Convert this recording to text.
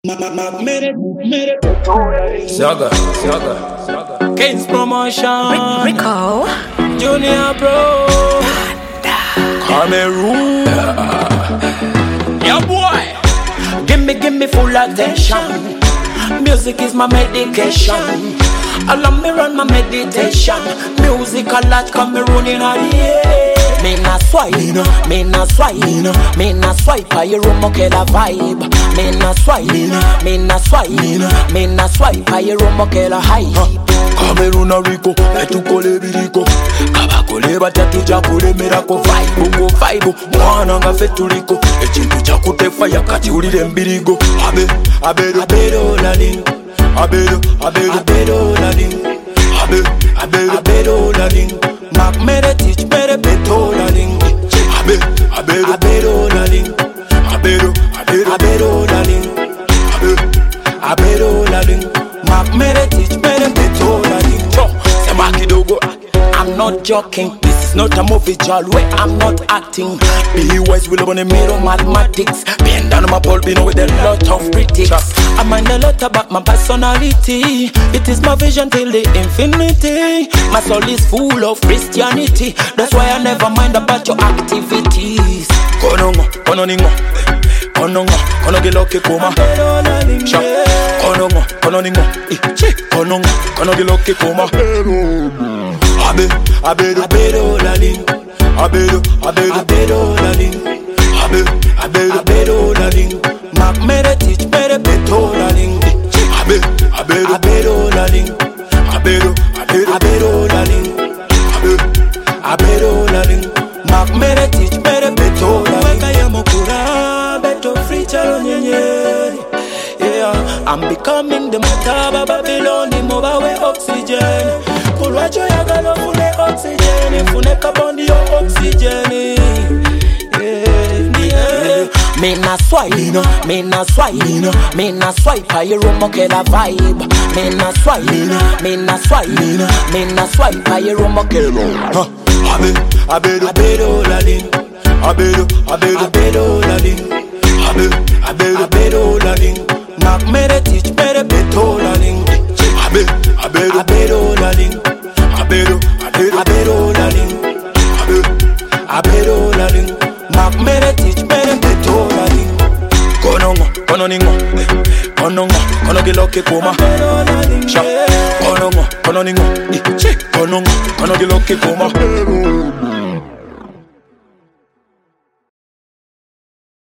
Saga. Kings Promotion. Rico. Junior Bro. Cameroon. Yeah, boy. Give me full attention. Music is my medication. Allow me run my meditation. Music a lot Cameroon in a day. Me na swipe, me na swipe, me na swipe. I room killer vibe. Me na swipe, me na swipe, me na swipe. I room killer high. Cameroon a Rico, etukole biriko. Kabakole batatu jakule mirako. Vibe, mwana nga fetuliko. Echintu chakutefa yakati ulire mbirigo. Abedo laling. Abedo laling. Abedo laling. Mac mere teach mere beto laling. Abedo laling. Abedo laling. Abedo laling. Mac mere teach mere beto laling. Semakidogo. I'm not joking. This is not a movie, Jal, where I'm not acting. Be wise, we live on the middle Mathematics. Bend down on my pole, be with a lot of critics. I mind a lot about my personality. It is my vision till the infinity. My soul is full of Christianity. That's why I never mind about your activities. Konongo giloke kuma. Konongo giloke kuma. Abedo laling. Abedo laling. Abedo laling. Mac mere teach mere beto laling. Abedo laling. Abedo laling. Abedo laling. Mac mere teach mere beto laling. Weka ya mokura beto free chalo nyenye. Yeah, I'm becoming the Mataba Babylon. The mobile oxygen. Kulwajo ya galo fune oxygen. Fune carbon dio oxygen. Yeah. Me na swipe, me na swipe, me na swipe. I room killer vibe. Me na swipe, me na swipe, me na swipe. I room killer. Abedo laling. Abedo laling. Abedo laling. Mac mere teach mere beto laling. Abedo laling. Abedo laling. Abedo laling. Mac mere teach mere beto laling. Konongo giloke kuma. Konongo giloke kuma.